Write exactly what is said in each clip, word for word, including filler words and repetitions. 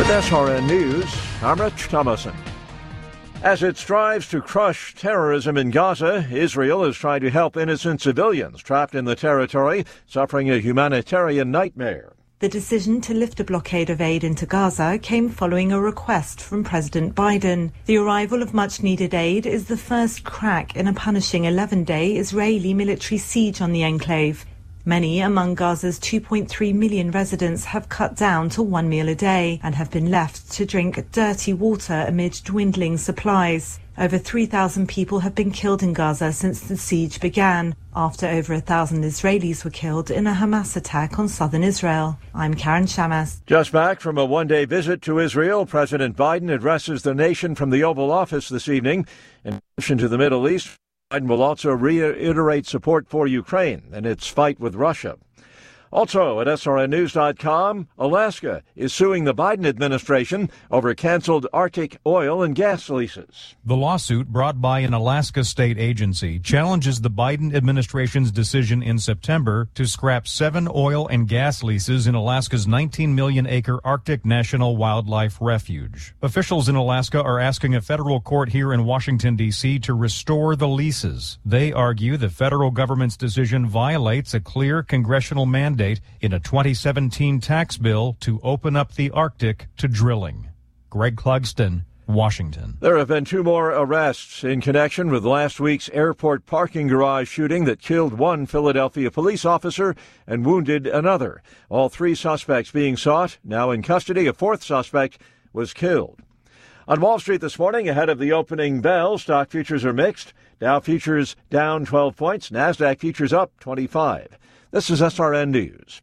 With S R N News, I'm Rich Thomason. As it strives to crush terrorism in Gaza, Israel is trying to help innocent civilians trapped in the territory, suffering a humanitarian nightmare. The decision to lift a blockade of aid into Gaza came following a request from President Biden. The arrival of much-needed aid is the first crack in a punishing eleven-day Israeli military siege on the enclave. Many among Gaza's two point three million residents have cut down to one meal a day and have been left to drink dirty water amid dwindling supplies. Over three thousand people have been killed in Gaza since the siege began, after over a thousand Israelis were killed in a Hamas attack on southern Israel. I'm Karen Shamas. Just back from a one-day visit to Israel, President Biden addresses the nation from the Oval Office this evening. In addition to the Middle East, Biden will also reiterate support for Ukraine in its fight with Russia. Also at S R N news dot com, Alaska is suing the Biden administration over canceled Arctic oil and gas leases. The lawsuit, brought by an Alaska state agency, challenges the Biden administration's decision in September to scrap seven oil and gas leases in Alaska's nineteen million acre Arctic National Wildlife Refuge. Officials in Alaska are asking a federal court here in Washington, D C to restore the leases. They argue the federal government's decision violates a clear congressional mandate in a twenty seventeen tax bill to open up the Arctic to drilling. Greg Clugston, Washington. There have been two more arrests in connection with last week's airport parking garage shooting that killed one Philadelphia police officer and wounded another. All three suspects being sought, now in custody. A fourth suspect was killed. On Wall Street this morning, ahead of the opening bell, stock futures are mixed. Dow futures down twelve points. NASDAQ futures up twenty-five. This is S R N News.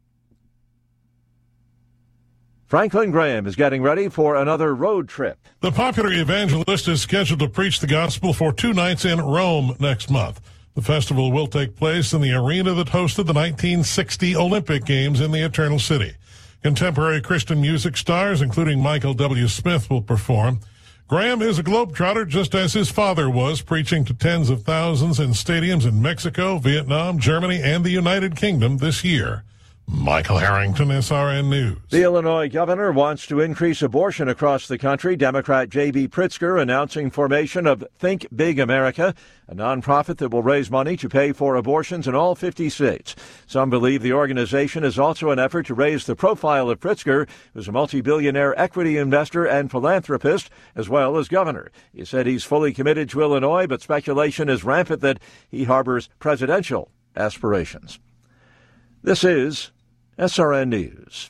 Franklin Graham is getting ready for another road trip. The popular evangelist is scheduled to preach the gospel for two nights in Rome next month. The festival will take place in the arena that hosted the nineteen sixty Olympic Games in the Eternal City. Contemporary Christian music stars, including Michael W. Smith, will perform. Graham is a globetrotter, just as his father was, preaching to tens of thousands in stadiums in Mexico, Vietnam, Germany, and the United Kingdom this year. Michael Harrington, S R N News. The Illinois governor wants to increase abortion across the country. Democrat J B Pritzker announcing formation of Think Big America, a nonprofit that will raise money to pay for abortions in all fifty states. Some believe the organization is also an effort to raise the profile of Pritzker, who's a multi-billionaire equity investor and philanthropist, as well as governor. He said he's fully committed to Illinois, but speculation is rampant that he harbors presidential aspirations. This is S R N News.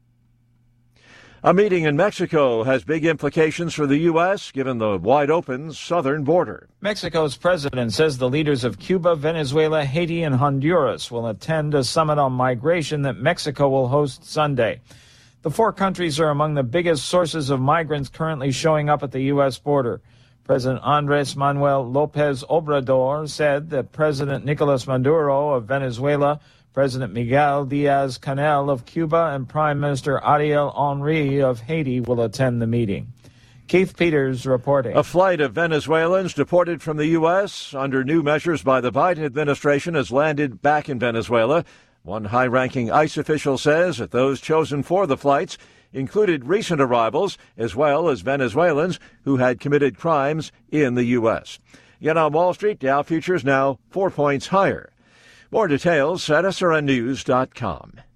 A meeting in Mexico has big implications for the U S, given the wide-open southern border. Mexico's president says the leaders of Cuba, Venezuela, Haiti, and Honduras will attend a summit on migration that Mexico will host Sunday. The four countries are among the biggest sources of migrants currently showing up at the U S border. President Andrés Manuel López Obrador said that President Nicolás Maduro of Venezuela, President Miguel Díaz-Canel of Cuba, and Prime Minister Ariel Henry of Haiti will attend the meeting. Keith Peters reporting. A flight of Venezuelans deported from the U S under new measures by the Biden administration has landed back in Venezuela. One high-ranking ICE official says that those chosen for the flights included recent arrivals as well as Venezuelans who had committed crimes in the U S. Yet on Wall Street, Dow futures now four points higher. More details at S R N news dot com.